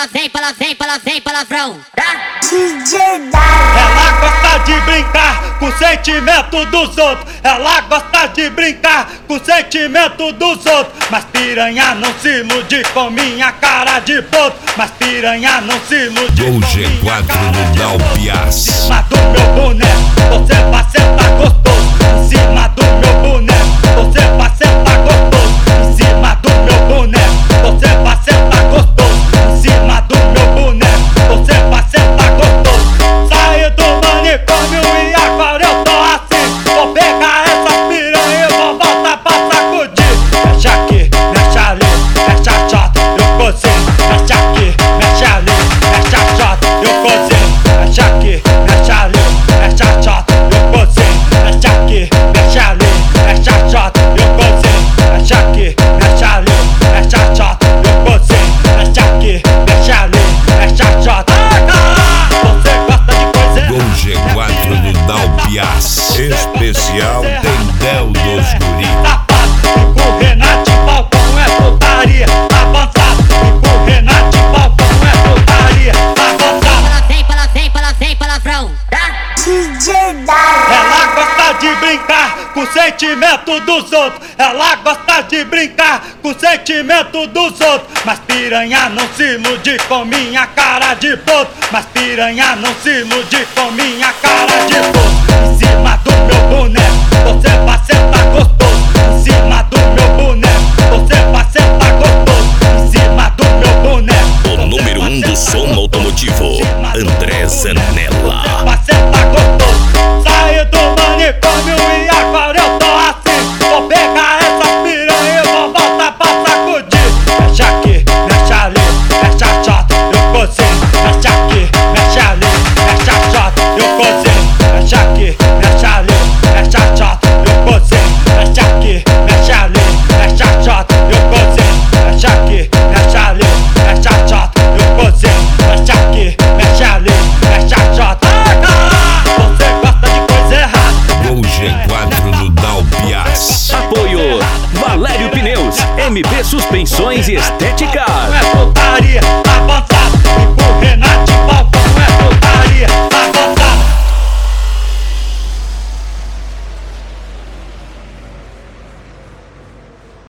palavrão. DJ Dá. Ela gosta de brincar com o sentimento dos outros. Ela gosta de brincar com o sentimento dos outros. Mas piranha não se ilude com minha cara de poto. Mas piranha não se ilude Gol com G4 minha cara no de Dalpias. Em cima do meu boneco, você vai sentar gostoso. Em cima do meu boneco, você vai sentar gostoso. Em cima do meu boneco, você vai sentar gostoso. Em cima do meu boneco, você vai sentar gostoso. Saí do manicômio e agora eu tô assim. Vou pegar essa piranha e vou voltar pra sacudir. Mexe aqui, mexe ali, mexe a chota, eu cozinho. Mexe aqui, mexe ali, mexe a chota, eu cozinho. Mexe aqui, mexe ali, mexe a chota, eu cozinho. Mexe aqui, mexe ali, mexe a chota, eu cozinho. Mexe aqui, mexe ali, mexe a chota, eu cozinho. Mexe aqui, mexe ali, mexe a chota. Você gosta de coisa Gol G4 no Dalpias. Especial Tendel dos Guri. O Renato Falcão é putaria avançado. O Renato Falcão é putaria avançado. Palavrão. DJ Dá. Ela gosta de brincar com o sentimento dos outros. Ela gosta de brincar com o sentimento dos outros. Mas piranha não se ilude com minha cara de poto. Mas piranha não se ilude com minha cara de poto. Em cima do meu boneco, você vai sentar gostoso. Em cima do meu boneco, você vai sentar gostoso. Em cima do meu boneco, O número 1 do som automotivo, André Zanella. vai sentar gostoso. Saí do manicômio e agora eu tô assim. Vou pegar essa piranha e vou voltar pra sacudir. Mexe aqui, mexe ali, mexe a chota, eu cozinho. Mexe aqui, mexe ali, mexe a chota, eu cozinho. Mexe aqui, mexe ali, mexe a chota, eu cozinho. Mexe aqui, mexe ali, mexe a chota, eu cozinho. Mexe aqui, mexe ali, mexe a chota, eu cozinho. Mexe aqui, mexe ali, mexe a chota. Você gosta de coisa errada. Gol G4 no Dalpias. Apoio Valério Pneus, MB Suspensões e Estética.